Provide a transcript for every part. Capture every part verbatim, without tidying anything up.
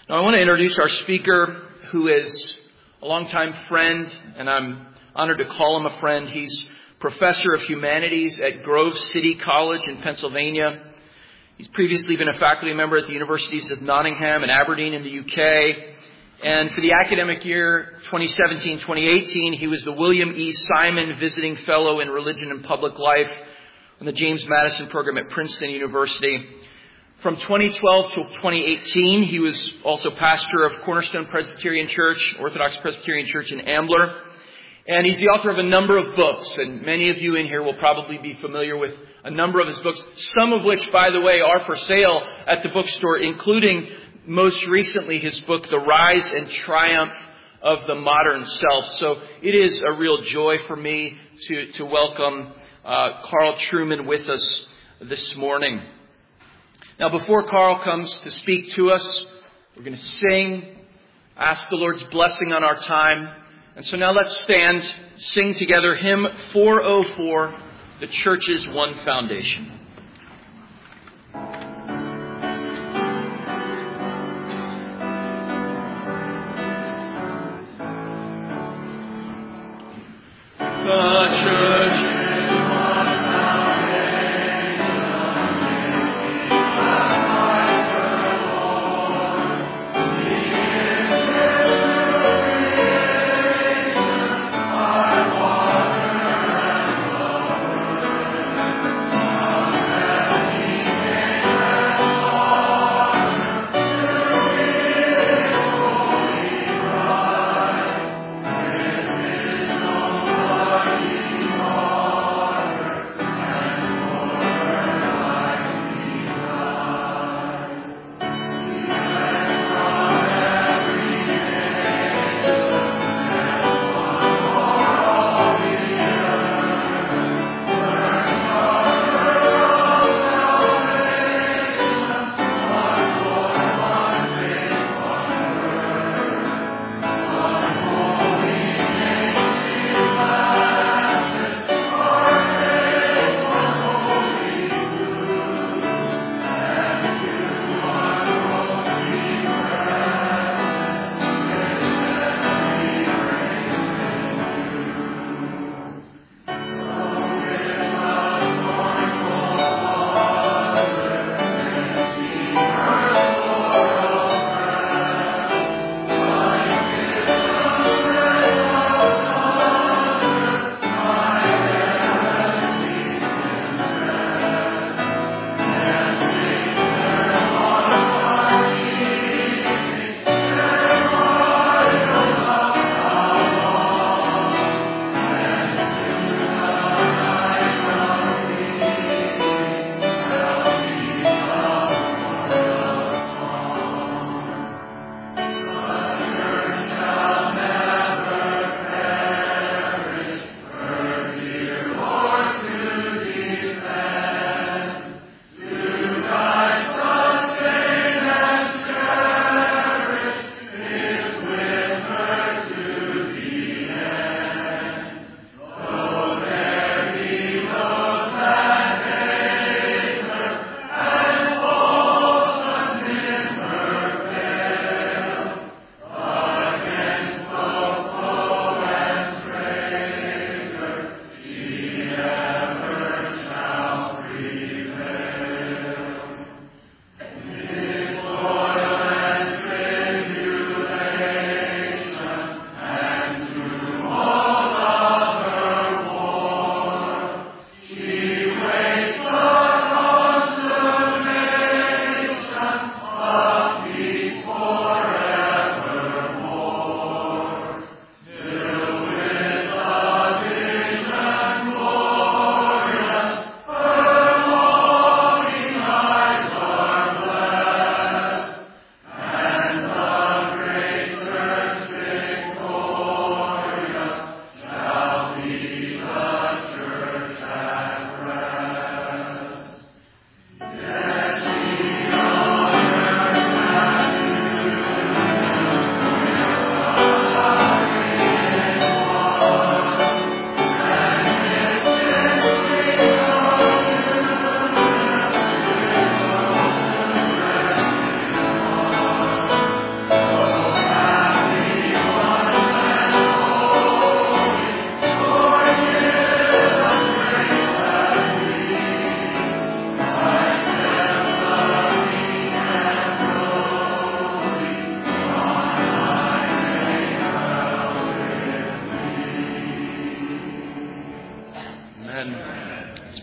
Now, I want to introduce our speaker, who is a longtime friend, and I'm honored to call him a friend. He's professor of humanities at Grove City College in Pennsylvania. He's previously been a faculty member at the universities of Nottingham and Aberdeen in the U K. And for the academic year twenty seventeen twenty eighteen, he was the William E. Simon Visiting Fellow in Religion and Public Life on the James Madison program at Princeton University. From twenty twelve to twenty eighteen, he was also pastor of Cornerstone Presbyterian Church, Orthodox Presbyterian Church in Ambler. And he's the author of a number of books, and many of you in here will probably be familiar with a number of his books, some of which, by the way, are for sale at the bookstore, including most recently his book, The Rise and Triumph of the Modern Self. So it is a real joy for me to, to welcome uh, Carl Trueman with us this morning. Now, before Carl comes to speak to us, we're going to sing, ask the Lord's blessing on our time. And so now let's stand, sing together hymn four oh four, The Church's One Foundation. The church.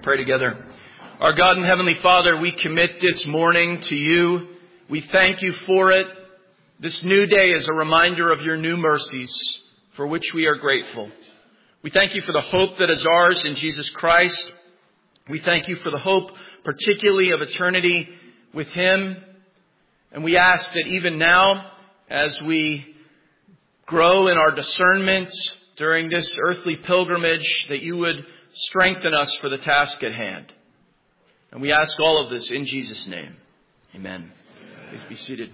Pray together. Our God and Heavenly Father, we commit this morning to you. We thank you for it. This new day is a reminder of your new mercies, for which we are grateful. We thank you for the hope that is ours in Jesus Christ. We thank you for the hope, particularly of eternity with Him. And we ask that even now, as we grow in our discernment during this earthly pilgrimage, that you would strengthen us for the task at hand. And we ask all of this in Jesus' name. Amen. Please be seated.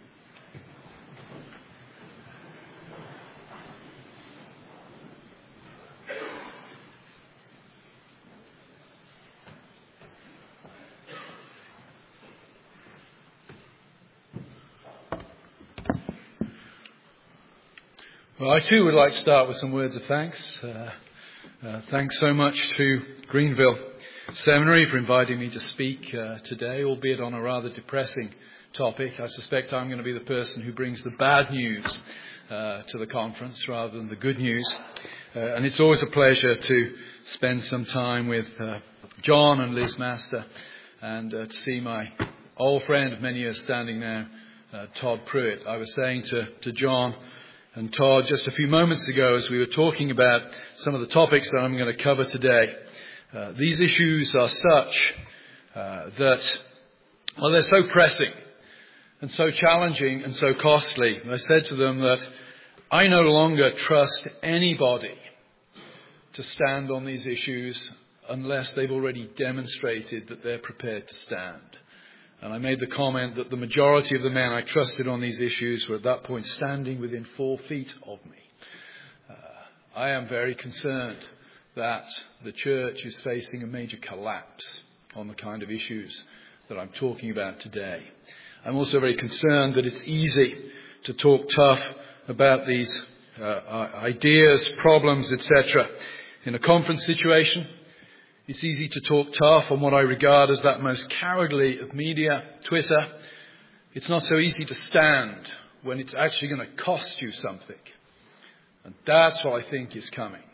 Well, I too would like to start with some words of thanks. Uh, uh, thanks so much to Greenville Seminary for inviting me to speak uh, today, albeit on a rather depressing topic. I suspect I'm going to be the person who brings the bad news uh, to the conference rather than the good news. Uh, and it's always a pleasure to spend some time with uh, John and Liz Master and uh, to see my old friend of many years standing now, uh, Todd Pruitt. I was saying to, to John and Todd just a few moments ago as we were talking about some of the topics that I'm going to cover today. Uh, these issues are such uh, that, well, they're so pressing and so challenging and so costly. And I said to them that I no longer trust anybody to stand on these issues unless they've already demonstrated that they're prepared to stand. And I made the comment that the majority of the men I trusted on these issues were at that point standing within four feet of me. Uh, I am very concerned that the church is facing a major collapse on the kind of issues that I'm talking about today. I'm also very concerned that it's easy to talk tough about these uh, ideas, problems, et cetera. In a conference situation, it's easy to talk tough on what I regard as that most cowardly of media, Twitter. It's not so easy to stand when it's actually going to cost you something. And that's what I think is coming.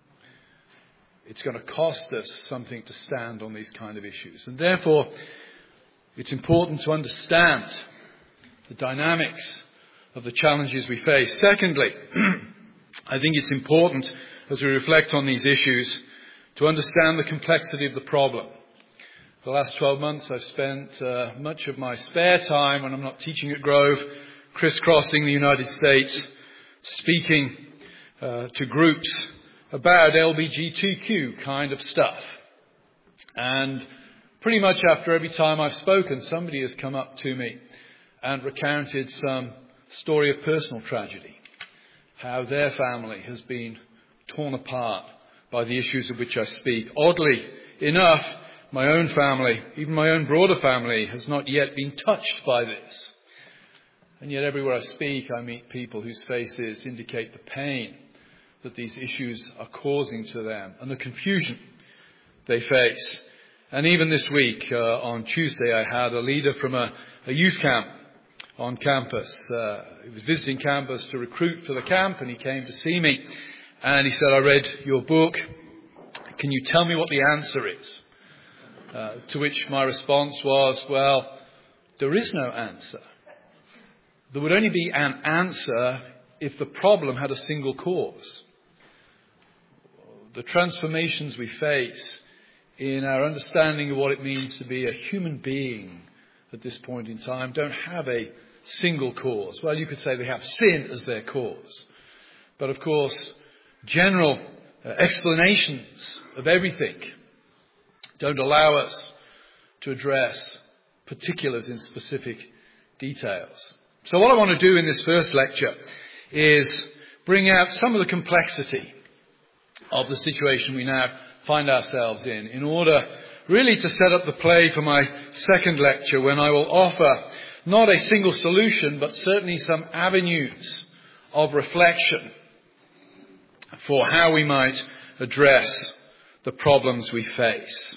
It's going to cost us something to stand on these kind of issues. And therefore, it's important to understand the dynamics of the challenges we face. Secondly, I think it's important as we reflect on these issues to understand the complexity of the problem. For the last twelve months, I've spent uh, much of my spare time when I'm not teaching at Grove, crisscrossing the United States, speaking uh, to groups about L G B T Q kind of stuff. And pretty much after every time I've spoken, somebody has come up to me and recounted some story of personal tragedy, how their family has been torn apart by the issues of which I speak. Oddly enough, my own family, even my own broader family, has not yet been touched by this. And yet everywhere I speak, I meet people whose faces indicate the pain that these issues are causing to them and the confusion they face. And even this week, uh, on Tuesday, I had a leader from a, a youth camp on campus. Uh, he was visiting campus to recruit for the camp, and he came to see me. And he said, I read your book. Can you tell me what the answer is? Uh, to which my response was, well, there is no answer. There would only be an answer if the problem had a single cause. The transformations we face in our understanding of what it means to be a human being at this point in time don't have a single cause. Well, you could say they have sin as their cause. But of course, general uh, explanations of everything don't allow us to address particulars in specific details. So what I want to do in this first lecture is bring out some of the complexity of the situation we now find ourselves in, in order really to set up the play for my second lecture, when I will offer not a single solution, but certainly some avenues of reflection for how we might address the problems we face.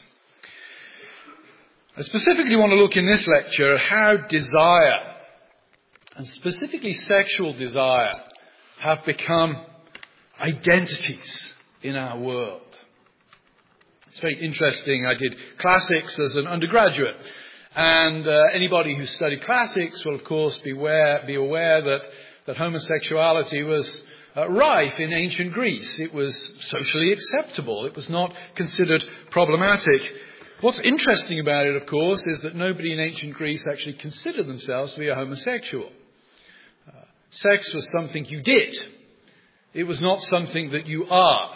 I specifically want to look in this lecture at how desire, and specifically sexual desire, have become identities in our world. It's very interesting. I did classics as an undergraduate. And uh, anybody who studied classics will, of course, be aware, be aware that, that homosexuality was uh, rife in ancient Greece. It was socially acceptable. It was not considered problematic. What's interesting about it, of course, is that nobody in ancient Greece actually considered themselves to be a homosexual. Uh, sex was something you did. It was not something that you are.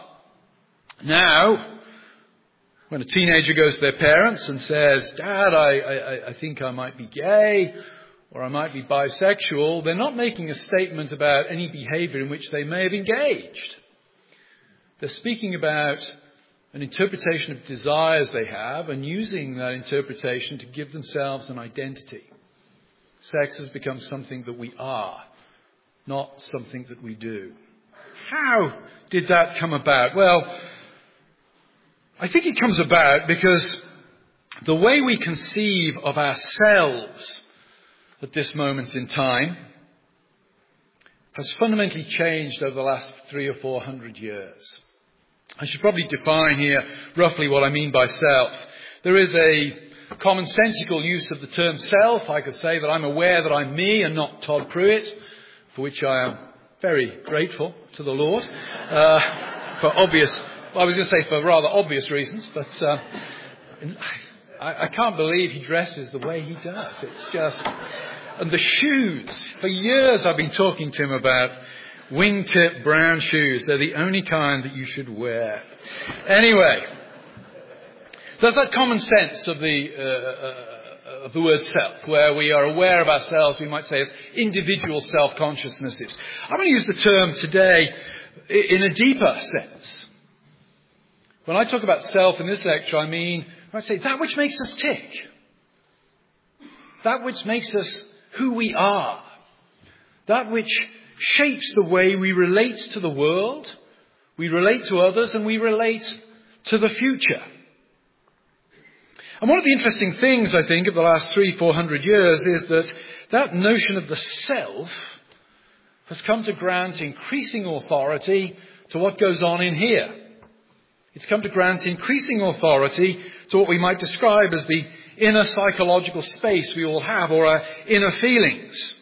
Now, when a teenager goes to their parents and says, Dad, I, I, I think I might be gay or I might be bisexual, they're not making a statement about any behavior in which they may have engaged. They're speaking about an interpretation of desires they have and using that interpretation to give themselves an identity. Sex has become something that we are, not something that we do. How did that come about? Well, I think it comes about because the way we conceive of ourselves at this moment in time has fundamentally changed over the last three or four hundred years. I should probably define here roughly what I mean by self. There is a commonsensical use of the term self. I could say that I'm aware that I'm me and not Todd Pruitt, for which I am very grateful to the Lord, uh, for obvious, well, I was going to say for rather obvious reasons, but uh, I, I can't believe he dresses the way he does. It's just, and the shoes. For years I've been talking to him about wingtip brown shoes. They're the only kind that you should wear. Anyway, there's that common sense of the uh, uh, of the word self, where we are aware of ourselves, we might say, as individual self-consciousnesses. I'm going to use the term today in a deeper sense. When I talk about self in this lecture, I mean, I might say, that which makes us tick. That which makes us who we are. That which shapes the way we relate to the world, we relate to others, and we relate to the future. And one of the interesting things, I think, of the last three, four hundred years is that that notion of the self has come to grant increasing authority to what goes on in here. It's come to grant increasing authority to what we might describe as the inner psychological space we all have, or our inner feelings.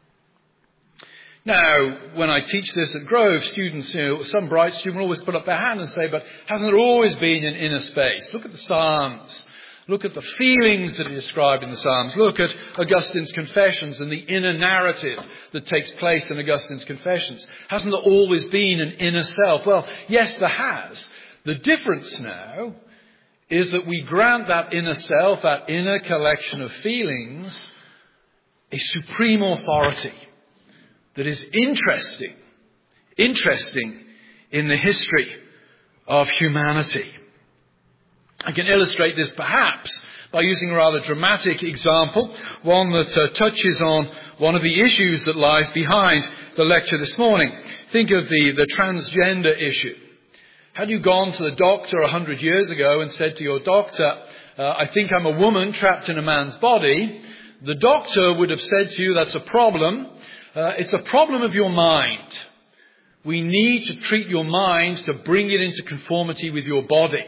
Now, when I teach this at Grove, students, you know, some bright student will always put up their hand and say, but hasn't there always been an inner space? Look at the Psalms. Look at the feelings that are described in the Psalms. Look at Augustine's Confessions and the inner narrative that takes place in Augustine's Confessions. Hasn't there always been an inner self? Well, yes, there has. The difference now is that we grant that inner self, that inner collection of feelings, a supreme authority that is interesting, interesting in the history of humanity. I can illustrate this perhaps by using a rather dramatic example, one that uh, touches on one of the issues that lies behind the lecture this morning. Think of the, the transgender issue. Had you gone to the doctor a hundred years ago and said to your doctor, uh, I think I'm a woman trapped in a man's body, the doctor would have said to you, that's a problem. Uh, it's a problem of your mind. We need to treat your mind to bring it into conformity with your body.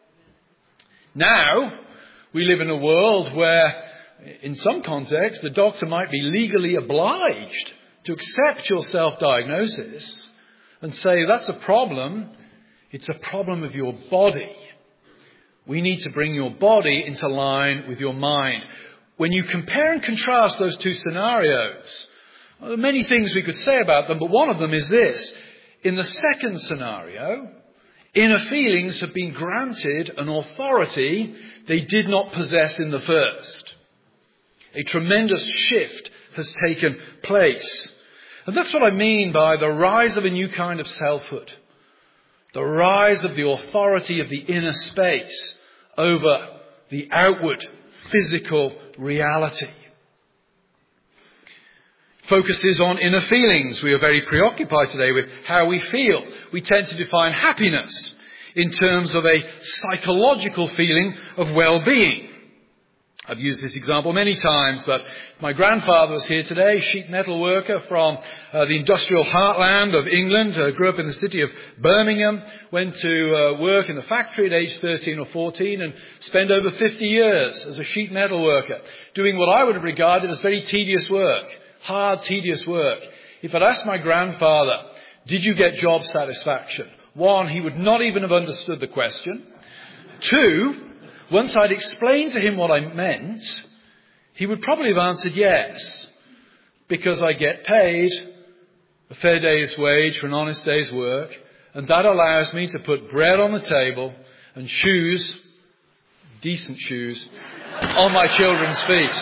Now, we live in a world where, in some contexts, the doctor might be legally obliged to accept your self-diagnosis and say, that's a problem. It's a problem of your body. We need to bring your body into line with your mind. When you compare and contrast those two scenarios, well, there are many things we could say about them, but one of them is this. In the second scenario, inner feelings have been granted an authority they did not possess in the first. A tremendous shift has taken place. And that's what I mean by the rise of a new kind of selfhood. The rise of the authority of the inner space over the outward physical reality. Focuses on inner feelings. We are very preoccupied today with how we feel. We tend to define happiness in terms of a psychological feeling of well-being. I've used this example many times, but my grandfather was here today, sheet metal worker from uh, the industrial heartland of England, uh, grew up in the city of Birmingham, went to uh, work in the factory at age thirteen or fourteen and spent over fifty years as a sheet metal worker, doing what I would have regarded as very tedious work, hard, tedious work. If I'd asked my grandfather, did you get job satisfaction? One, he would not even have understood the question. Two, once I'd explained to him what I meant, he would probably have answered yes, because I get paid a fair day's wage for an honest day's work, and that allows me to put bread on the table and shoes, decent shoes, on my children's feet.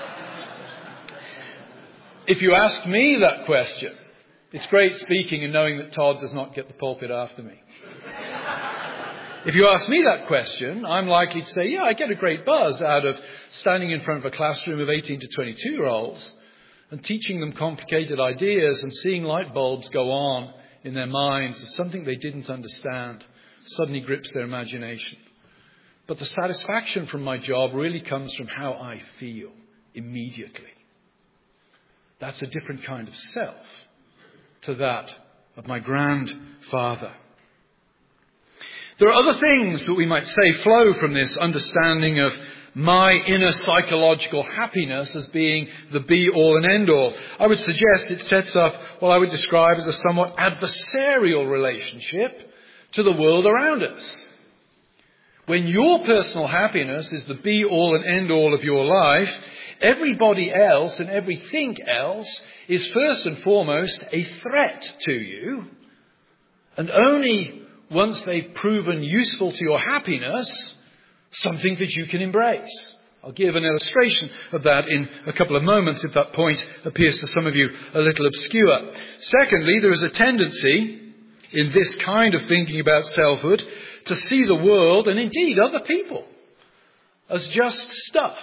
If you ask me that question, it's great speaking and knowing that Todd does not get the pulpit after me. If you ask me that question, I'm likely to say, yeah, I get a great buzz out of standing in front of a classroom of eighteen to twenty-two-year-olds and teaching them complicated ideas and seeing light bulbs go on in their minds as something they didn't understand suddenly grips their imagination. But the satisfaction from my job really comes from how I feel immediately. That's a different kind of self to that of my grandfather. There are other things that we might say flow from this understanding of my inner psychological happiness as being the be-all and end-all. I would suggest it sets up what I would describe as a somewhat adversarial relationship to the world around us. When your personal happiness is the be-all and end-all of your life, everybody else and everything else is first and foremost a threat to you, and only once they've proven useful to your happiness, something that you can embrace. I'll give an illustration of that in a couple of moments if that point appears to some of you a little obscure. Secondly, there is a tendency in this kind of thinking about selfhood to see the world, and indeed other people, as just stuff.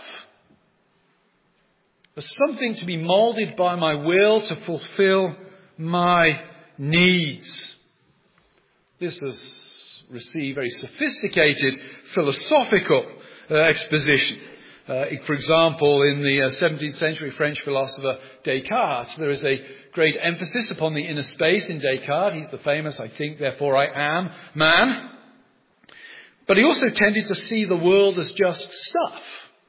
As something to be moulded by my will to fulfill my needs. This has received very sophisticated philosophical uh, exposition. Uh, for example, in the uh, seventeenth century French philosopher Descartes, there is a great emphasis upon the inner space in Descartes. He's the famous, I think, therefore I am man. But he also tended to see the world as just stuff.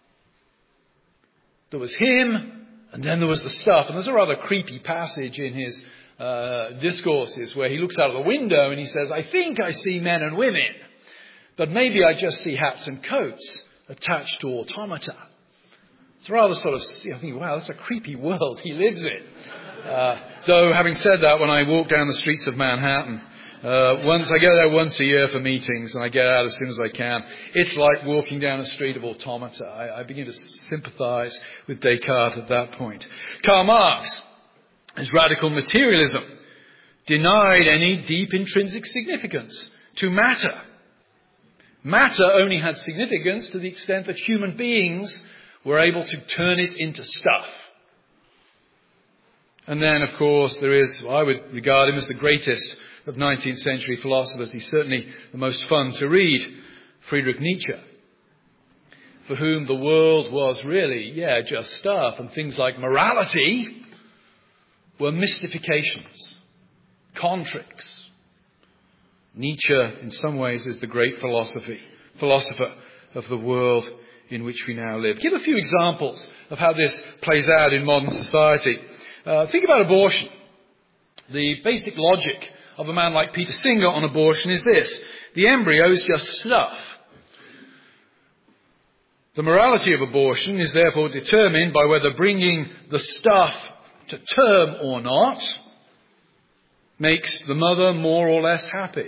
There was him, and then there was the stuff. And there's a rather creepy passage in his Uh, discourses where he looks out of the window and he says, I think I see men and women, but maybe I just see hats and coats attached to automata. It's rather sort of, I think, wow, that's a creepy world he lives in. Uh, though, having said that, when I walk down the streets of Manhattan, uh, once I go there once a year for meetings and I get out as soon as I can, it's like walking down a street of automata. I, I begin to sympathize with Descartes at that point. Karl Marx, his radical materialism, denied any deep intrinsic significance to matter. Matter only had significance to the extent that human beings were able to turn it into stuff. And then, of course, there is, well, I would regard him as the greatest of nineteenth century philosophers. He's certainly the most fun to read, Friedrich Nietzsche, for whom the world was really, yeah, just stuff, and things like morality were mystifications, contricts. Nietzsche, in some ways, is the great philosophy, philosopher of the world in which we now live. Give a few examples of how this plays out in modern society. Uh, think about abortion. The basic logic of a man like Peter Singer on abortion is this: the embryo is just stuff. The morality of abortion is therefore determined by whether bringing the stuff to term or not makes the mother more or less happy.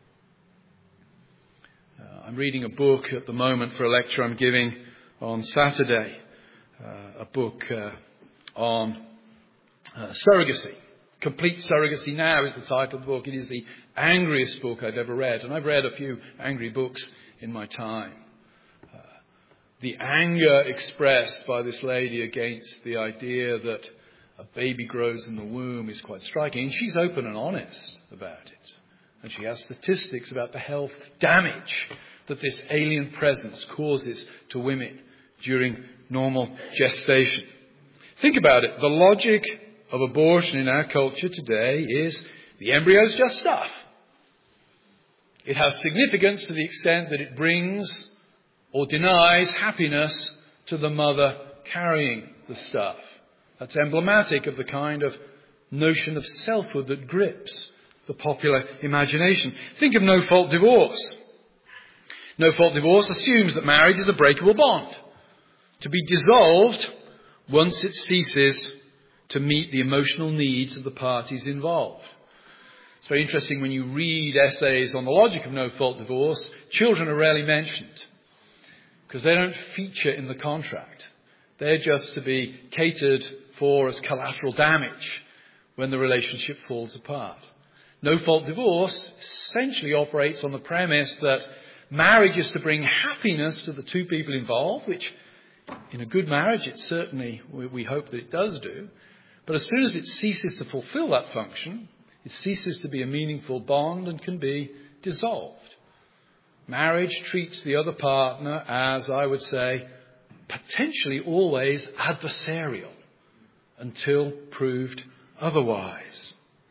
Uh, I'm reading a book at the moment for a lecture I'm giving on Saturday, uh, a book uh, on uh, surrogacy. Complete Surrogacy Now is the title of the book. It is the angriest book I've ever read, and I've read a few angry books in my time. Uh, the anger expressed by this lady against the idea that a baby grows in the womb is quite striking. And she's open and honest about it. And she has statistics about the health damage that this alien presence causes to women during normal gestation. Think about it. The logic of abortion in our culture today is the embryo's just stuff. It has significance to the extent that it brings or denies happiness to the mother carrying the stuff. That's emblematic of the kind of notion of selfhood that grips the popular imagination. Think of no-fault divorce. No-fault divorce assumes that marriage is a breakable bond, to be dissolved once it ceases to meet the emotional needs of the parties involved. It's very interesting when you read essays on the logic of no-fault divorce, children are rarely mentioned because they don't feature in the contract. They're just to be catered for as collateral damage when the relationship falls apart. No-fault divorce essentially operates on the premise that marriage is to bring happiness to the two people involved, which in a good marriage it certainly, we hope that it does do. But as soon as it ceases to fulfill that function, it ceases to be a meaningful bond and can be dissolved. Marriage treats the other partner as, I would say, potentially always adversarial until proved otherwise.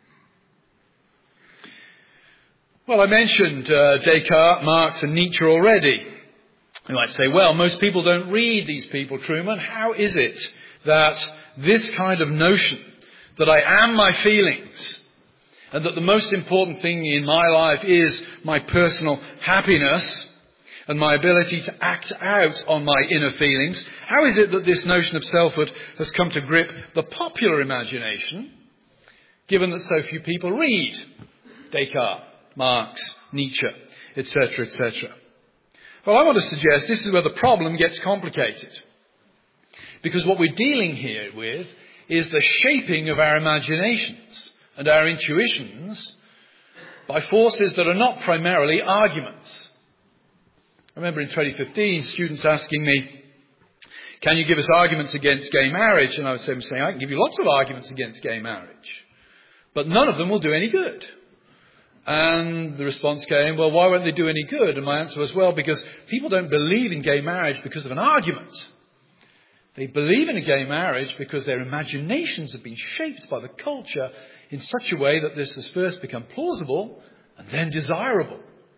Well, I mentioned uh, Descartes, Marx and Nietzsche already. You might say, well, most people don't read these people, Truman. How is it that this kind of notion that I am my feelings and that the most important thing in my life is my personal happiness and my ability to act out on my inner feelings, how is it that this notion of selfhood has come to grip the popular imagination, given that so few people read Descartes, Marx, Nietzsche, et cetera, et cetera? Well, I want to suggest this is where the problem gets complicated. Because what we're dealing here with is the shaping of our imaginations and our intuitions by forces that are not primarily arguments. I remember in twenty fifteen, students asking me, can you give us arguments against gay marriage? And I was saying, I can give you lots of arguments against gay marriage, but none of them will do any good. And the response came, well, why won't they do any good? And my answer was, well, because people don't believe in gay marriage because of an argument. They believe in a gay marriage because their imaginations have been shaped by the culture in such a way that this has first become plausible and then desirable.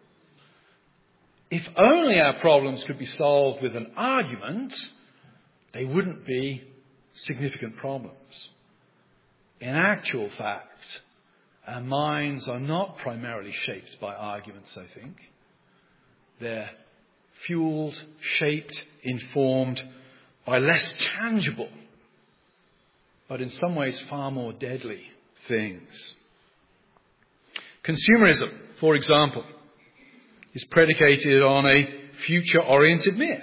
If only our problems could be solved with an argument, they wouldn't be significant problems. In actual fact, our minds are not primarily shaped by arguments, I think. They're fueled, shaped, informed by less tangible, but in some ways far more deadly things. Consumerism, for example, is predicated on a future-oriented myth.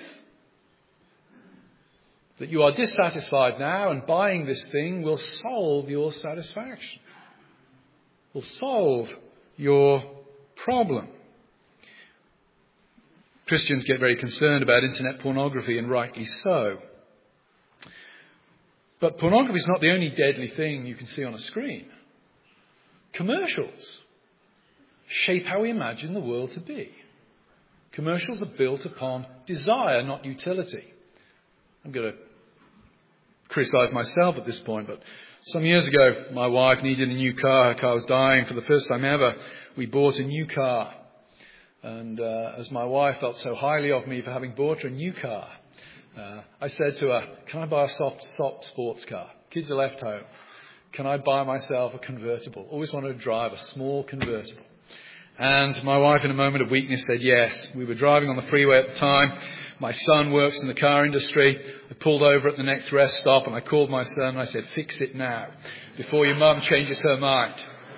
That you are dissatisfied now and buying this thing will solve your satisfaction. Will solve your problem. Christians get very concerned about internet pornography, and rightly so. But pornography is not the only deadly thing you can see on a screen. Commercials shape how we imagine the world to be. Commercials are built upon desire, not utility. I'm going to criticize myself at this point, but some years ago, my wife needed a new car. Her car was dying. For the first time ever, we bought a new car. And uh, as my wife felt so highly of me for having bought her a new car, uh, I said to her, can I buy a soft, soft sports car? Kids are left home. Can I buy myself a convertible? Always wanted to drive a small convertible. And my wife, in a moment of weakness, said yes. We were driving on the freeway at the time. My son works in the car industry. I pulled over at the next rest stop and I called my son and I said, fix it now, before your mum changes her mind.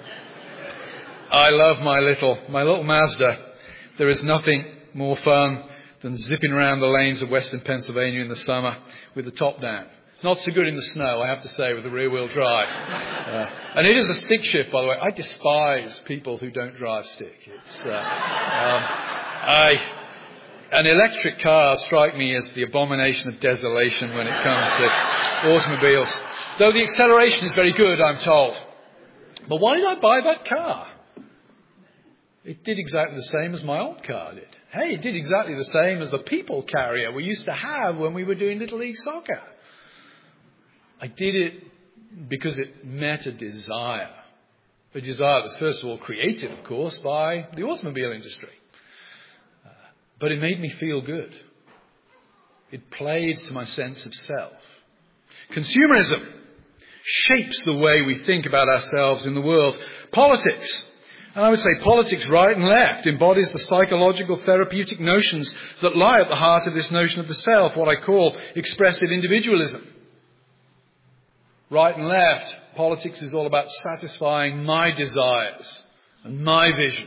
I love my little, my little Mazda. There is nothing more fun than zipping around the lanes of western Pennsylvania in the summer with the top down. Not so good in the snow, I have to say, with the rear-wheel drive. Uh, and it is a stick shift, by the way. I despise people who don't drive stick. It's, uh, um, I, an electric car strike me as the abomination of desolation when it comes to automobiles. Though the acceleration is very good, I'm told. But why did I buy that car? It did exactly the same as my old car did. Hey, it did exactly the same as the people carrier we used to have when we were doing Little League Soccer. I did it because it met a desire. A desire that was first of all created, of course, by the automobile industry. Uh, but it made me feel good. It played to my sense of self. Consumerism shapes the way we think about ourselves in the world. Politics, and I would say politics right and left, embodies the psychological therapeutic notions that lie at the heart of this notion of the self, what I call expressive individualism. Right and left, politics is all about satisfying my desires and my vision.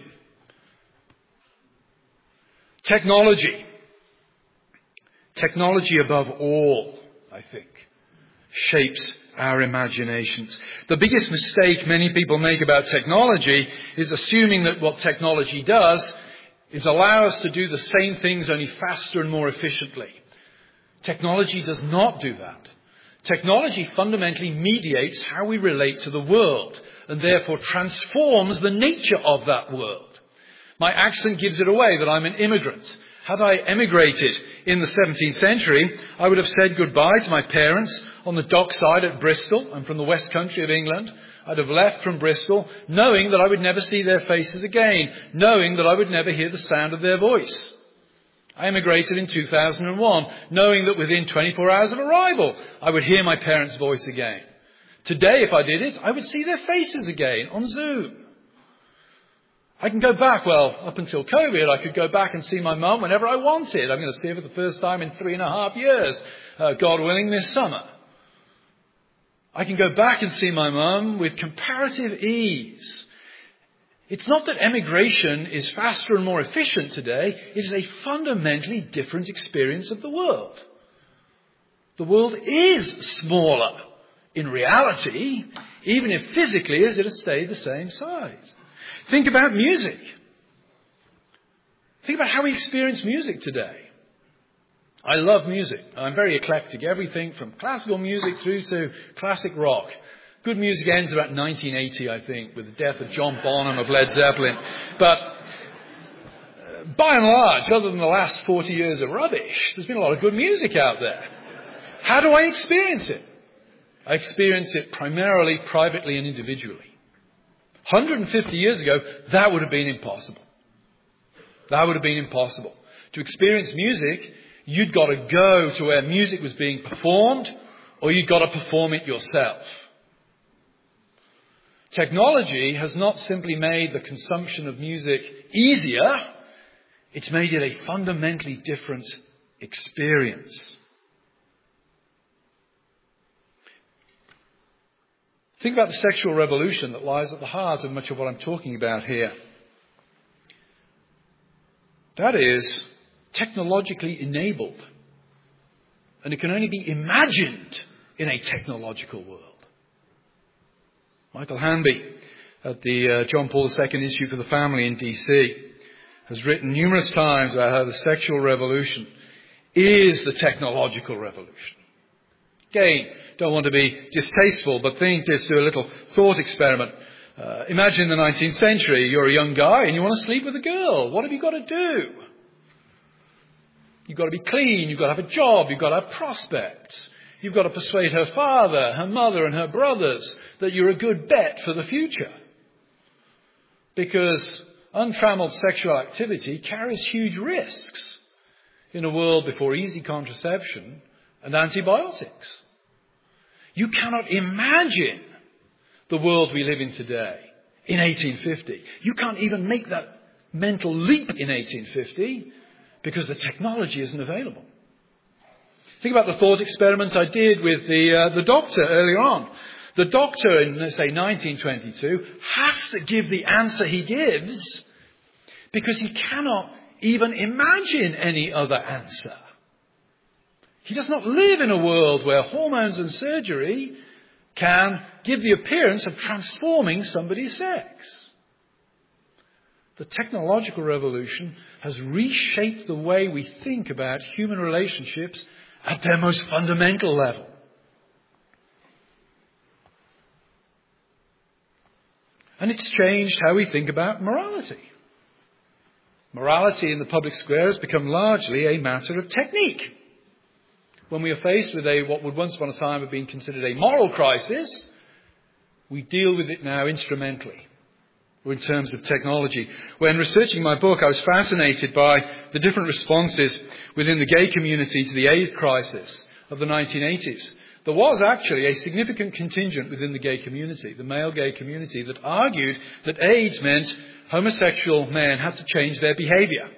Technology. Technology above all, I think, shapes our imaginations. The biggest mistake many people make about technology is assuming that what technology does is allow us to do the same things only faster and more efficiently. Technology does not do that. Technology fundamentally mediates how we relate to the world and therefore transforms the nature of that world. My accent gives it away that I'm an immigrant. Had I emigrated in the seventeenth century, I would have said goodbye to my parents on the dockside at Bristol. I'm from the West Country of England. I'd have left from Bristol knowing that I would never see their faces again, knowing that I would never hear the sound of their voice. I emigrated in two thousand one, knowing that within twenty-four hours of arrival, I would hear my parents' voice again. Today, if I did it, I would see their faces again on Zoom. I can go back, well, up until COVID, I could go back and see my mum whenever I wanted. I'm going to see her for the first time in three and a half years, uh, God willing, this summer. I can go back and see my mum with comparative ease. It's not that emigration is faster and more efficient today. It is a fundamentally different experience of the world. The world is smaller in reality, even if physically it has stayed the same size. Think about music. Think about how we experience music today. I love music. I'm very eclectic. Everything from classical music through to classic rock. Good music ends about nineteen eighty, I think, with the death of John Bonham of Led Zeppelin. But uh, by and large, other than the last forty years of rubbish, there's been a lot of good music out there. How do I experience it? I experience it primarily, privately and individually. one hundred fifty years ago, that would have been impossible. That would have been impossible. To experience music, you'd got to go to where music was being performed, or you'd got to perform it yourself. Technology has not simply made the consumption of music easier, it's made it a fundamentally different experience. Think about the sexual revolution that lies at the heart of much of what I'm talking about here. That is technologically enabled. And it can only be imagined in a technological world. Michael Hanby, at the uh, John Paul the Second Issue for the Family in D C, has written numerous times about how the sexual revolution is the technological revolution. Again, don't want to be distasteful, but think, just do a little thought experiment. Uh, imagine the nineteenth century, you're a young guy and you want to sleep with a girl. What have you got to do? You've got to be clean, you've got to have a job, you've got to have prospects. You've got to persuade her father, her mother and her brothers that you're a good bet for the future. Because untrammeled sexual activity carries huge risks in a world before easy contraception and antibiotics. You cannot imagine the world we live in today in eighteen fifty. You can't even make that mental leap in eighteen fifty because the technology isn't available. Think about the thought experiment I did with the uh, the doctor earlier on. The doctor in, let's say, nineteen twenty-two has to give the answer he gives because he cannot even imagine any other answer. He does not live in a world where hormones and surgery can give the appearance of transforming somebody's sex. The technological revolution has reshaped the way we think about human relationships at their most fundamental level. And it's changed how we think about morality. Morality in the public square has become largely a matter of technique. When we are faced with a what would once upon a time have been considered a moral crisis, we deal with it now instrumentally, or in terms of technology. When researching my book, I was fascinated by the different responses within the gay community to the AIDS crisis of the nineteen eighties. There was actually a significant contingent within the gay community, the male gay community, that argued that AIDS meant homosexual men had to change their behaviour.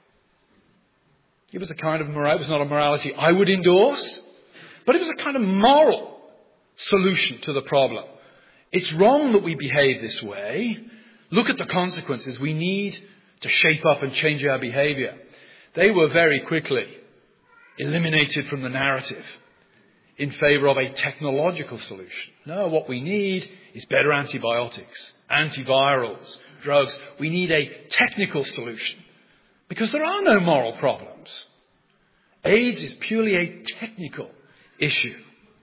It was a kind of morality, it was not a morality I would endorse, but it was a kind of moral solution to the problem. It's wrong that we behave this way. Look at the consequences. We need to shape up and change our behaviour. They were very quickly eliminated from the narrative in favour of a technological solution. No, what we need is better antibiotics, antivirals, drugs. We need a technical solution because there are no moral problems. AIDS is purely a technical issue.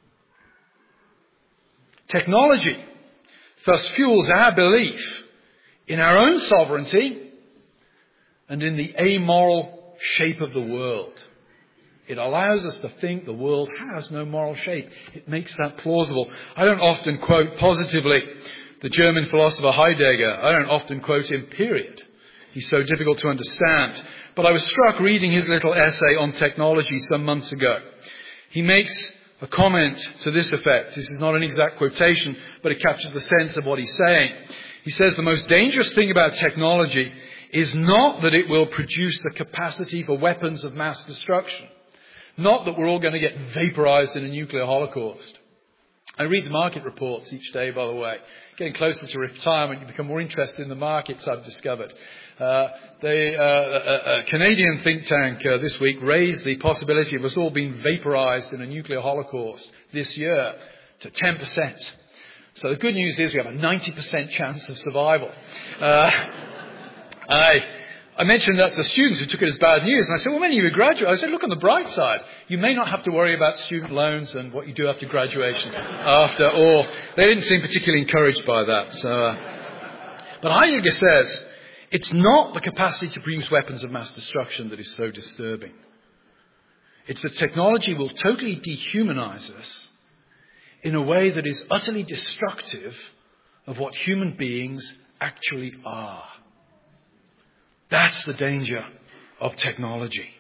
Technology thus fuels our belief in our own sovereignty and in the amoral shape of the world. It allows us to think the world has no moral shape. It makes that plausible. I don't often quote positively the German philosopher Heidegger. I don't often quote him, period. He's so difficult to understand. But I was struck reading his little essay on technology some months ago. He makes a comment to this effect. This is not an exact quotation, but it captures the sense of what he's saying. He says the most dangerous thing about technology is not that it will produce the capacity for weapons of mass destruction. Not that we're all going to get vaporized in a nuclear holocaust. I read the market reports each day, by the way. Getting closer to retirement, you become more interested in the markets, I've discovered. Uh, the uh, a, a Canadian think tank uh, this week raised the possibility of us all being vaporized in a nuclear holocaust this year to ten percent. So the good news is we have a ninety percent chance of survival. Uh, I, I mentioned that to the students who took it as bad news, and I said, well, when you graduate, I said, look on the bright side. You may not have to worry about student loans and what you do after graduation. After all, they didn't seem particularly encouraged by that. So, uh, but Heidegger says, it's not the capacity to produce weapons of mass destruction that is so disturbing. It's that technology will totally dehumanize us in a way that is utterly destructive of what human beings actually are. That's the danger of technology.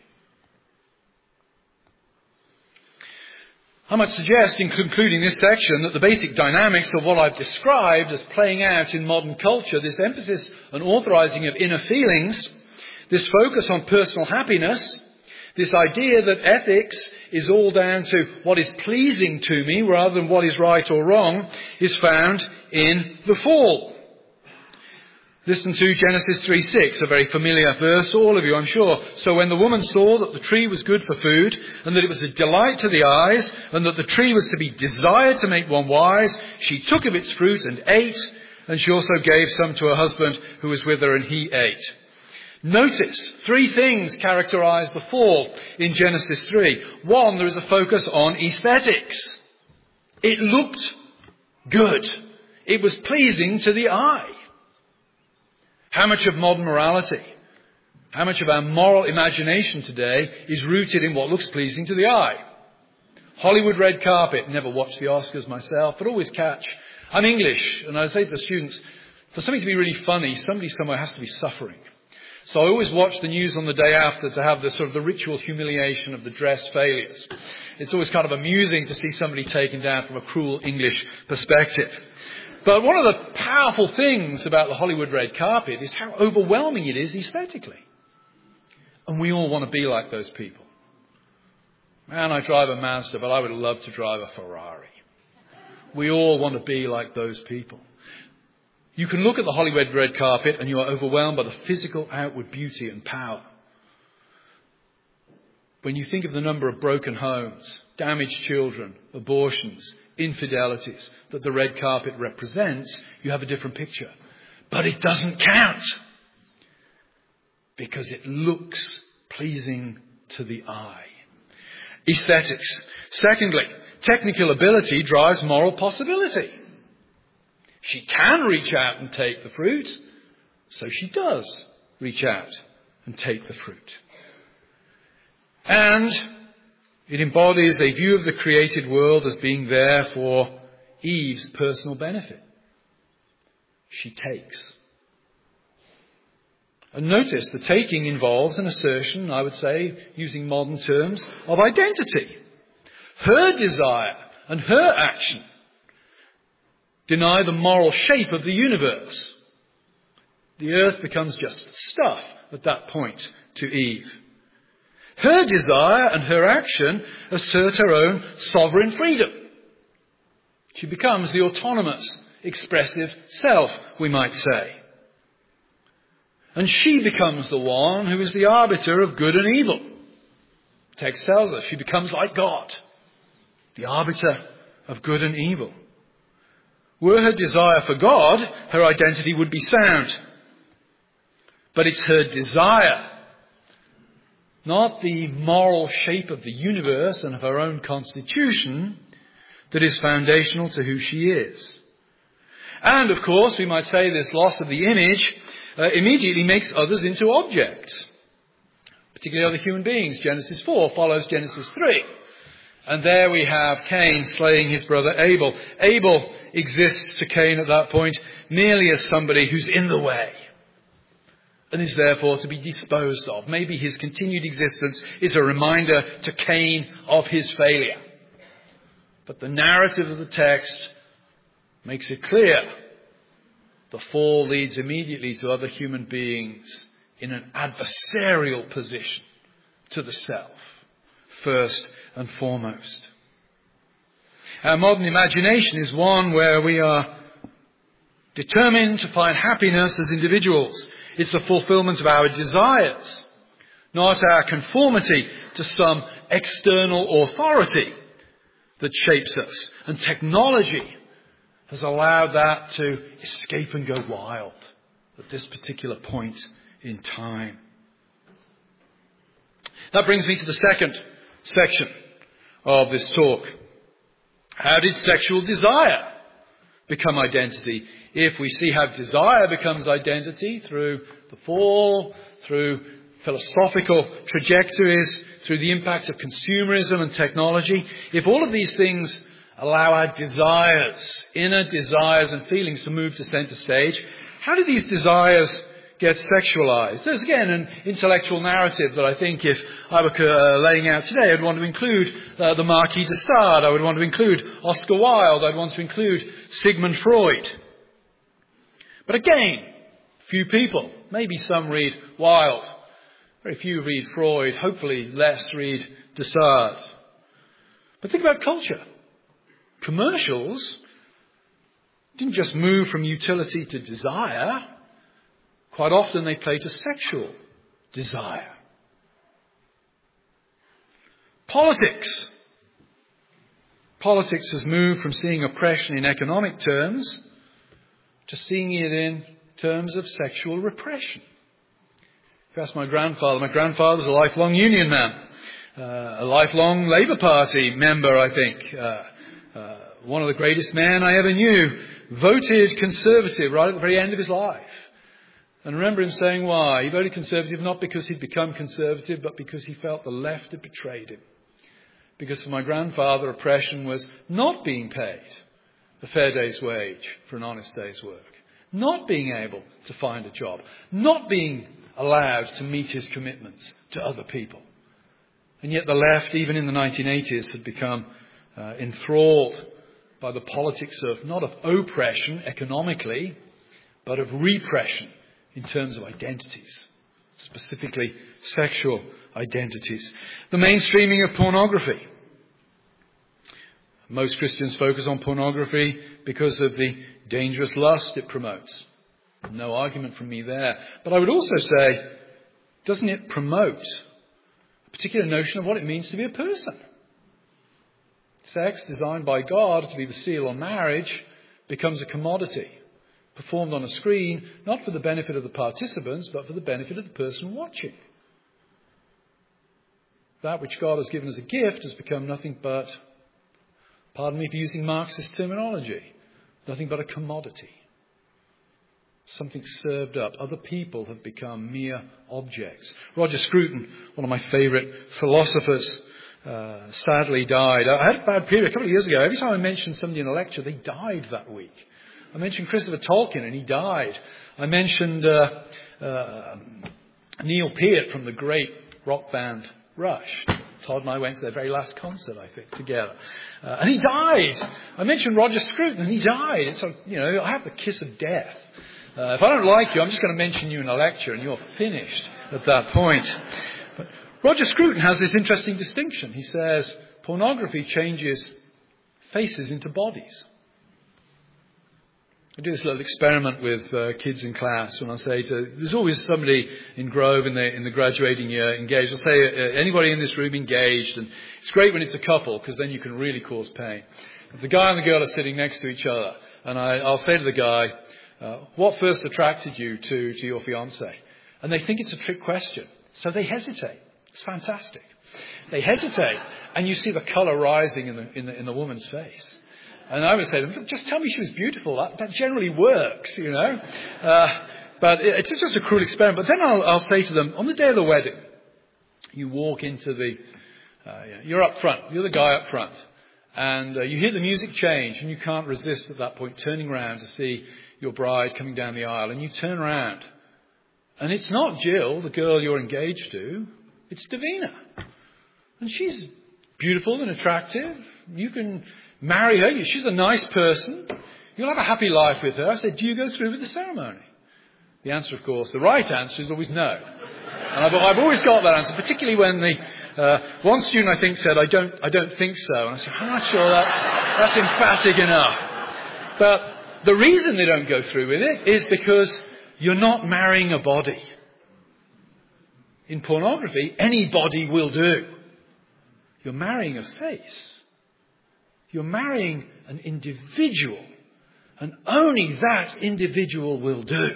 I might suggest in concluding this section that the basic dynamics of what I've described as playing out in modern culture, this emphasis on authorizing of inner feelings, this focus on personal happiness, this idea that ethics is all down to what is pleasing to me rather than what is right or wrong, is found in the fall. Listen to Genesis three six, a very familiar verse, all of you, I'm sure. So when the woman saw that the tree was good for food, and that it was a delight to the eyes, and that the tree was to be desired to make one wise, she took of its fruit and ate, and she also gave some to her husband who was with her, and he ate. Notice, three things characterize the fall in Genesis three. One, there is a focus on aesthetics. It looked good. It was pleasing to the eye. How much of modern morality, how much of our moral imagination today is rooted in what looks pleasing to the eye? Hollywood red carpet. Never watched the Oscars myself, but always catch. I'm English, and I say to the students, for something to be really funny, somebody somewhere has to be suffering. So I always watch the news on the day after to have the sort of the ritual humiliation of the dress failures. It's always kind of amusing to see somebody taken down from a cruel English perspective. But one of the powerful things about the Hollywood red carpet is how overwhelming it is aesthetically. And we all want to be like those people. Man, I drive a Mazda, but I would love to drive a Ferrari. We all want to be like those people. You can look at the Hollywood red carpet and you are overwhelmed by the physical outward beauty and power. When you think of the number of broken homes, damaged children, abortions, infidelities that the red carpet represents, you have a different picture. But it doesn't count because it looks pleasing to the eye. Aesthetics. Secondly, technical ability drives moral possibility. She can reach out and take the fruit, so she does reach out and take the fruit. And it embodies a view of the created world as being there for Eve's personal benefit. She takes. And notice the taking involves an assertion, I would say, using modern terms, of identity. Her desire and her action deny the moral shape of the universe. The earth becomes just stuff at that point to Eve. Her desire and her action assert her own sovereign freedom. She becomes the autonomous, expressive self, we might say. And she becomes the one who is the arbiter of good and evil. The text tells us she becomes like God, the arbiter of good and evil. Were her desire for God, her identity would be sound. But it's her desire, not the moral shape of the universe and of her own constitution, that is foundational to who she is. And, of course, we might say this loss of the image uh, immediately makes others into objects, particularly other human beings. Genesis four follows Genesis three. And there we have Cain slaying his brother Abel. Abel exists to Cain at that point merely as somebody who's in the way and is therefore to be disposed of. Maybe his continued existence is a reminder to Cain of his failure. But the narrative of the text makes it clear. The fall leads immediately to other human beings in an adversarial position to the self, first and foremost. Our modern imagination is one where we are determined to find happiness as individuals. It's the fulfillment of our desires, not our conformity to some external authority that shapes us. And technology has allowed that to escape and go wild at this particular point in time. That brings me to the second section of this talk. How did sexual desire become identity? If we see how desire becomes identity through the fall, through philosophical trajectories, through the impact of consumerism and technology, if all of these things allow our desires, inner desires and feelings to move to center stage, how do these desires get sexualized? There's again an intellectual narrative that I think if I were uh, laying out today, I'd want to include uh, the Marquis de Sade, I would want to include Oscar Wilde, I'd want to include Sigmund Freud. But again, few people, maybe some read Wilde, very few read Freud, hopefully less read de Sade. But think about culture. Commercials didn't just move from utility to desire. Quite often they play to sexual desire. Politics. Politics has moved from seeing oppression in economic terms to seeing it in terms of sexual repression. If you ask my grandfather, my grandfather was a lifelong union man, uh, a lifelong Labour Party member, I think. Uh, uh, one of the greatest men I ever knew, voted Conservative right at the very end of his life. And remember him saying why. He voted Conservative not because he'd become Conservative, but because he felt the left had betrayed him. Because for my grandfather, oppression was not being paid a fair day's wage for an honest day's work. Not being able to find a job. Not being allowed to meet his commitments to other people. And yet the left, even in the nineteen eighties, had become uh, enthralled by the politics of, not of oppression economically, but of repression in terms of identities, specifically sexual identities. The mainstreaming of pornography. Most Christians focus on pornography because of the dangerous lust it promotes. No argument from me there. But I would also say, doesn't it promote a particular notion of what it means to be a person? Sex, designed by God to be the seal of marriage, becomes a commodity, performed on a screen, not for the benefit of the participants, but for the benefit of the person watching. That which God has given as a gift has become nothing but, pardon me for using Marxist terminology, nothing but a commodity. something served up. Other people have become mere objects. Roger Scruton, one of my favourite philosophers, uh, sadly died. I had a bad period a couple of years ago. Every time I mentioned somebody in a lecture, they died that week. I mentioned Christopher Tolkien and he died. I mentioned uh, uh, Neil Peart from the great rock band Rush. Todd and I went to their very last concert, I think, together. Uh, and he died. I mentioned Roger Scruton and he died. It's, you know, I have the kiss of death. Uh, if I don't like you, I'm just going to mention you in a lecture and you're finished at that point. But Roger Scruton has this interesting distinction. He says pornography changes faces into bodies. I do this little experiment with uh, kids in class when I say to, there's always somebody in Grove in the in the graduating year engaged. I'll say, uh, anybody in this room engaged? And it's great when it's a couple because then you can really cause pain. If the guy and the girl are sitting next to each other, and I, I'll say to the guy, uh, what first attracted you to, to your fiancé? And they think it's a trick question. So they hesitate. It's fantastic. They hesitate, and you see the colour rising in the, in the, in the woman's face. And I would say to them, just tell me she was beautiful. That, that generally works, you know. Uh, but it, it's just a cruel experiment. But then I'll, I'll say to them, on the day of the wedding, you walk into the, uh, you're up front. You're the guy up front. And uh, you hear the music change, and you can't resist at that point turning around to see your bride coming down the aisle. And you turn around. And it's not Jill, the girl you're engaged to. It's Davina. And she's beautiful and attractive. You can marry her. She's a nice person. You'll have a happy life with her. I said, do you go through with the ceremony? The answer, of course, the right answer is always no. And I've, I've always got that answer, particularly when the uh, one student, I think, said, I don't I don't think so. And I said, I'm not sure that's, that's emphatic enough. But the reason they don't go through with it is because you're not marrying a body. In pornography, any body will do. You're marrying a face. You're marrying an individual, and only that individual will do.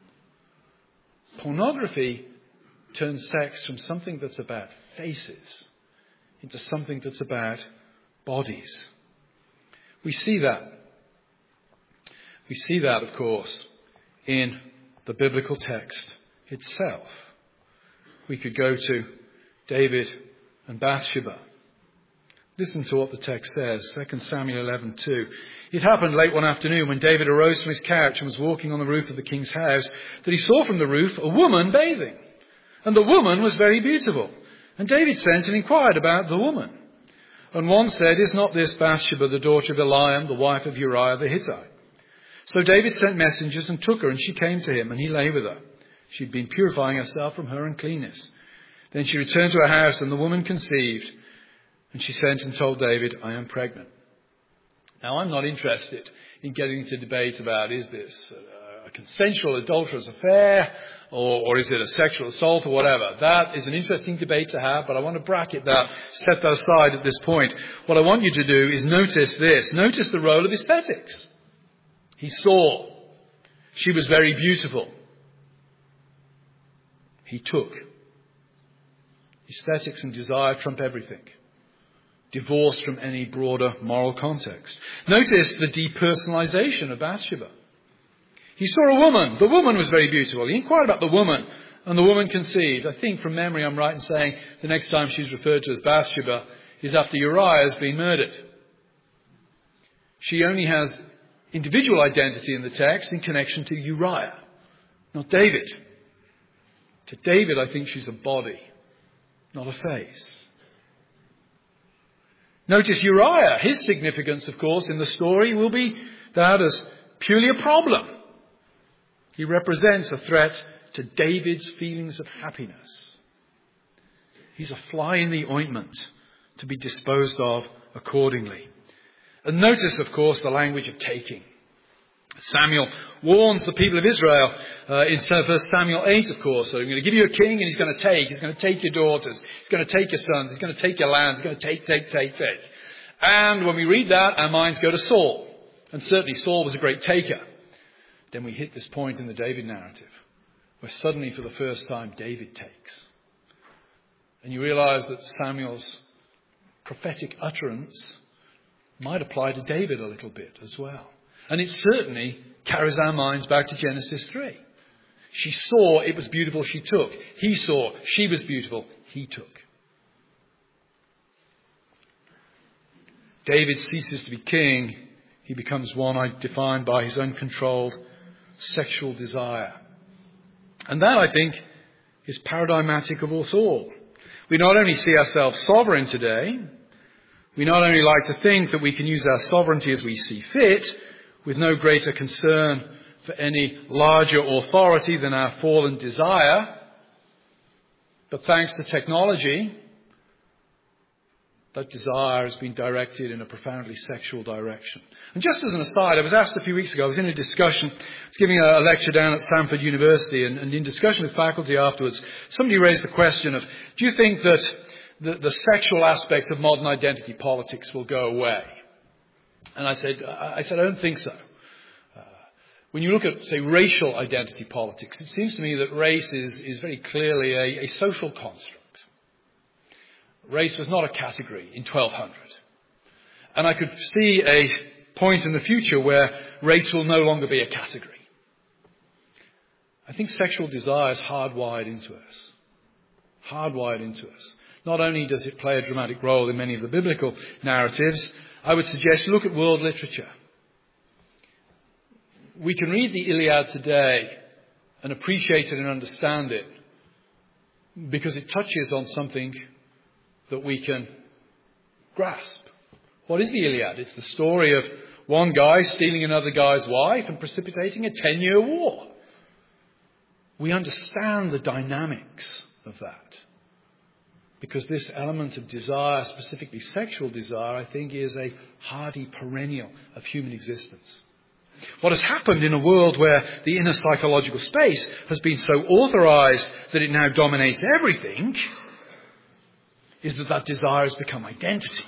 Pornography turns sex from something that's about faces into something that's about bodies. We see that. We see that, of course, in the biblical text itself. We could go to David and Bathsheba. Listen to what the text says, Second Samuel eleven two. It happened late one afternoon when David arose from his couch and was walking on the roof of the king's house that he saw from the roof a woman bathing. And the woman was very beautiful. And David sent and inquired about the woman. And one said, is not this Bathsheba, the daughter of Eliam, the wife of Uriah the Hittite? So David sent messengers and took her, and she came to him, and he lay with her. She'd been purifying herself from her uncleanness. Then she returned to her house, and the woman conceived. And she sent and told David, I am pregnant. Now, I'm not interested in getting into debate about is this a consensual adulterous affair or, or is it a sexual assault or whatever. That is an interesting debate to have, but I want to bracket that, set that aside at this point. What I want you to do is notice this. Notice the role of aesthetics. He saw. She was very beautiful. He took. Aesthetics and desire trump everything. Divorced from any broader moral context. Notice the depersonalization of Bathsheba. He saw a woman. The woman was very beautiful. He inquired about the woman, and the woman conceived. I think from memory I'm right in saying the next time she's referred to as Bathsheba is after Uriah has been murdered. She only has individual identity in the text in connection to Uriah, not David. To David, I think she's a body, not a face. Notice Uriah. His significance, of course, in the story will be that as purely a problem. He represents a threat to David's feelings of happiness. He's a fly in the ointment to be disposed of accordingly. And notice, of course, the language of taking. Samuel warns the people of Israel uh, in First Samuel eight, of course. So I'm going to give you a king and he's going to take. He's going to take your daughters. He's going to take your sons. He's going to take your lands. He's going to take, take, take, take. And when we read that, our minds go to Saul. And certainly Saul was a great taker. Then we hit this point in the David narrative where suddenly for the first time David takes. And you realize that Samuel's prophetic utterance might apply to David a little bit as well. And it certainly carries our minds back to Genesis three. She saw it was beautiful, she took. He saw she was beautiful, he took. David ceases to be king. He becomes one defined by his uncontrolled sexual desire. And that, I think, is paradigmatic of us all. We not only see ourselves sovereign today, we not only like to think that we can use our sovereignty as we see fit, with no greater concern for any larger authority than our fallen desire, but thanks to technology, that desire has been directed in a profoundly sexual direction. And just as an aside, I was asked a few weeks ago, I was in a discussion, I was giving a lecture down at Stanford University, and, and in discussion with faculty afterwards, somebody raised the question of, do you think that the, the sexual aspect of modern identity politics will go away? And I said, I said, I don't think so. Uh, when you look at, say, racial identity politics, it seems to me that race is, is very clearly a, a social construct. Race was not a category in twelve hundred. And I could see a point in the future where race will no longer be a category. I think sexual desire is hardwired into us. Hardwired into us. Not only does it play a dramatic role in many of the biblical narratives, I would suggest look at world literature. We can read the Iliad today and appreciate it and understand it because it touches on something that we can grasp. What is the Iliad? It's the story of one guy stealing another guy's wife and precipitating a ten-year war. We understand the dynamics of that. Because this element of desire, specifically sexual desire, I think is a hardy perennial of human existence. What has happened in a world where the inner psychological space has been so authorized that it now dominates everything is that that desire has become identity.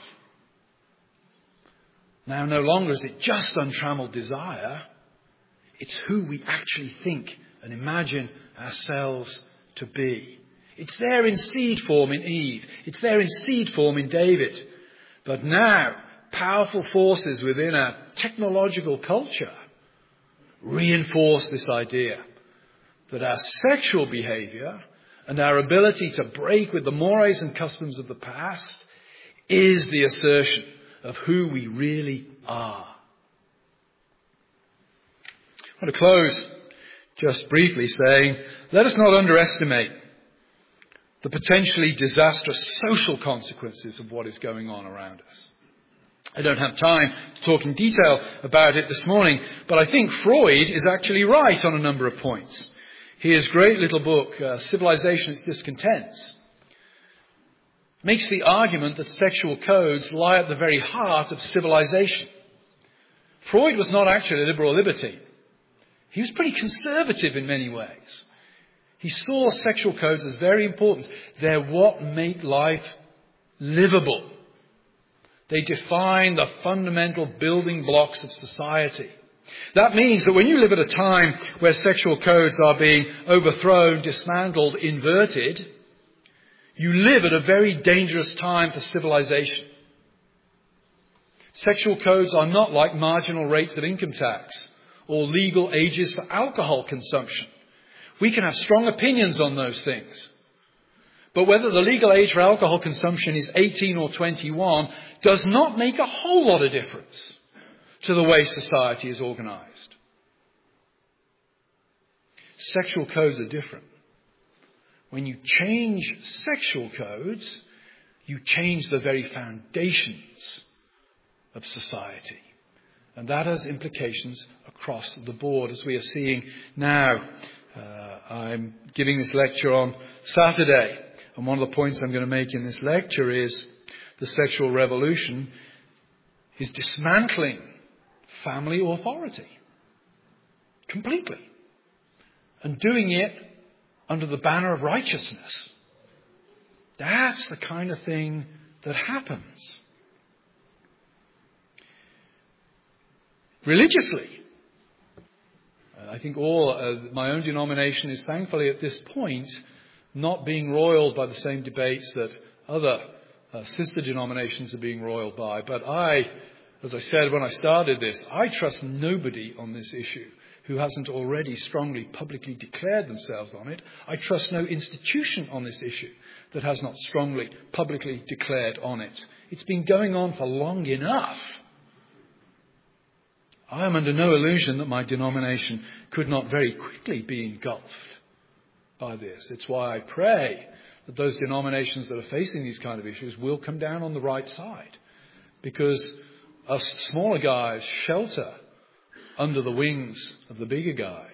Now, no longer is it just untrammeled desire. It's who we actually think and imagine ourselves to be. It's there in seed form in Eve. It's there in seed form in David. But now, powerful forces within our technological culture reinforce this idea that our sexual behavior and our ability to break with the mores and customs of the past is the assertion of who we really are. I want to close just briefly saying, let us not underestimate the potentially disastrous social consequences of what is going on around us. I don't have time to talk in detail about it this morning, but I think Freud is actually right on a number of points. His great little book, uh, Civilization, Its Discontents, makes the argument that sexual codes lie at the very heart of civilization. Freud was not actually a liberal libertine. He was pretty conservative in many ways. He saw sexual codes as very important. They're what make life livable. They define the fundamental building blocks of society. That means that when you live at a time where sexual codes are being overthrown, dismantled, inverted, you live at a very dangerous time for civilization. Sexual codes are not like marginal rates of income tax or legal ages for alcohol consumption. We can have strong opinions on those things. But whether the legal age for alcohol consumption is eighteen or twenty-one does not make a whole lot of difference to the way society is organized. Sexual codes are different. When you change sexual codes, you change the very foundations of society. And that has implications across the board, as we are seeing now. Uh, I'm giving this lecture on Saturday, and one of the points I'm going to make in this lecture is the sexual revolution is dismantling family authority completely and doing it under the banner of righteousness. That's the kind of thing that happens. Religiously, I think all, uh, my own denomination is thankfully at this point not being roiled by the same debates that other uh, sister denominations are being roiled by. But I, as I said when I started this, I trust nobody on this issue. who hasn't already strongly publicly declared themselves on it. I trust no institution on this issue that has not strongly publicly declared on it. It's been going on for long enough. I am under no illusion that my denomination could not very quickly be engulfed by this. It's why I pray that those denominations that are facing these kind of issues will come down on the right side, because us smaller guys shelter under the wings of the bigger guys.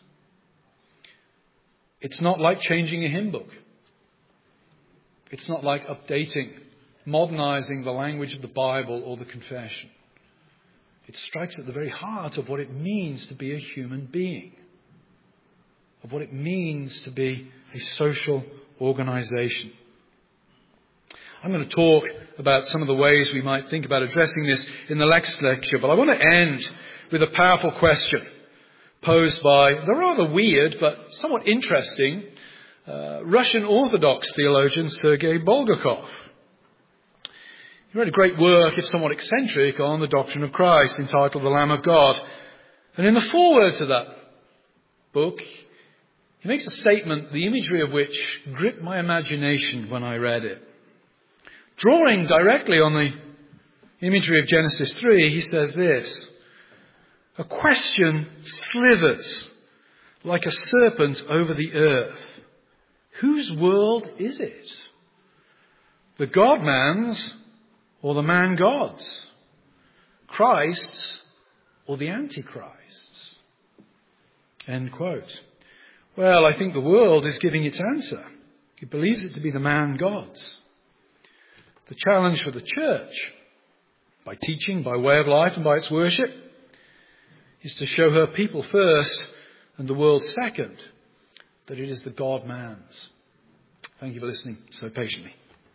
It's not like changing a hymn book. It's not like updating, modernizing the language of the Bible or the confession. It strikes at the very heart of what it means to be a human being, of what it means to be a social organization. I'm going to talk about some of the ways we might think about addressing this in the next lecture, but I want to end with a powerful question posed by the rather weird but somewhat interesting uh, Russian Orthodox theologian Sergei Bulgakov. He wrote a great work, if somewhat eccentric, on the doctrine of Christ, entitled The Lamb of God. And in the foreword to that book, he makes a statement, the imagery of which gripped my imagination when I read it. Drawing directly on the imagery of Genesis three, he says this: a question slithers like a serpent over the earth. Whose world is it? The God-man's or the man-God's? Christ's or the Antichrist's? End quote. Well, I think the world is giving its answer. It believes it to be the man-God's. The challenge for the church, by teaching, by way of life and by its worship, is to show her people first and the world second that it is the God-man's. Thank you for listening so patiently.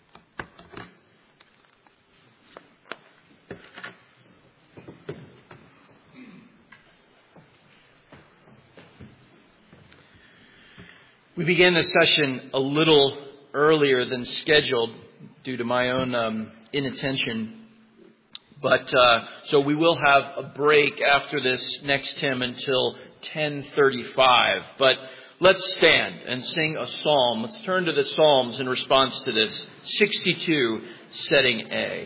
We began this session a little earlier than scheduled due to my own um, inattention. But uh, so we will have a break after this next hymn until ten thirty-five. But let's stand and sing a psalm. Let's turn to the Psalms in response to this. sixty-two, setting A.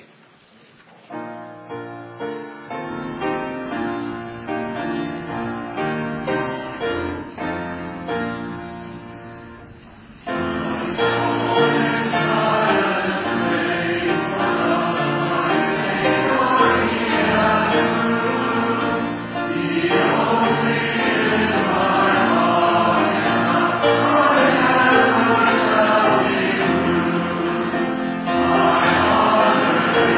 Amen.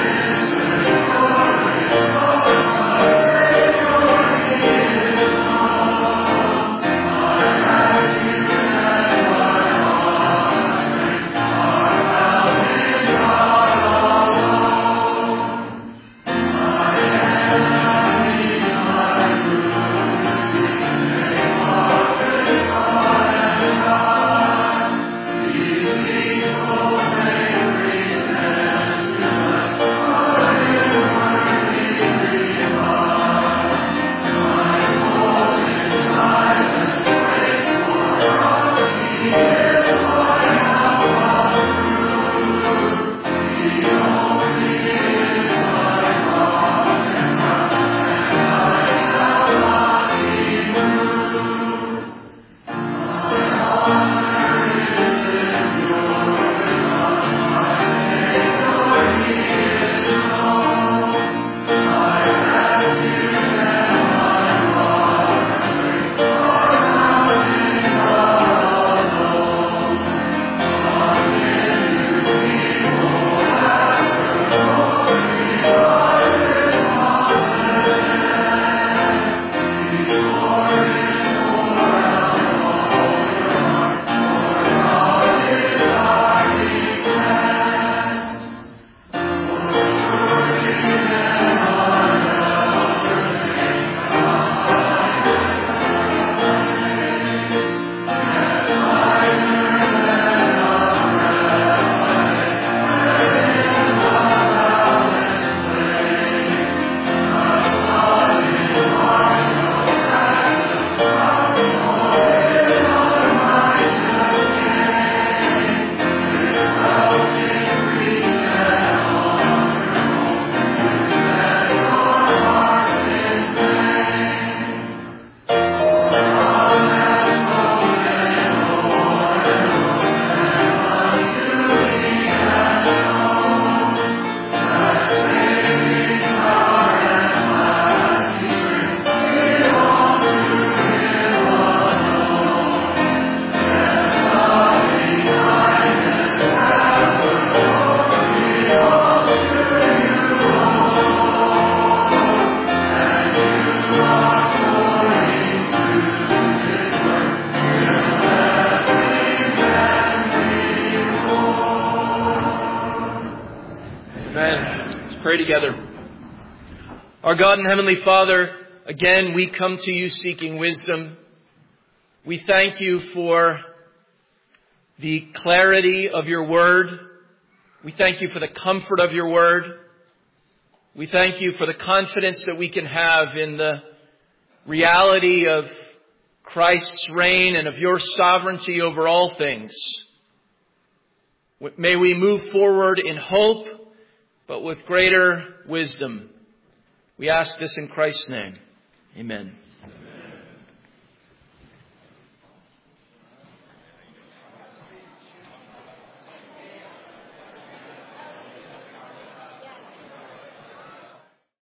pray together. Our God and Heavenly Father, again, we come to you seeking wisdom. We thank you for the clarity of your word. We thank you for the comfort of your word. We thank you for the confidence that we can have in the reality of Christ's reign and of your sovereignty over all things. May we move forward in hope, but with greater wisdom. We ask this in Christ's name. Amen.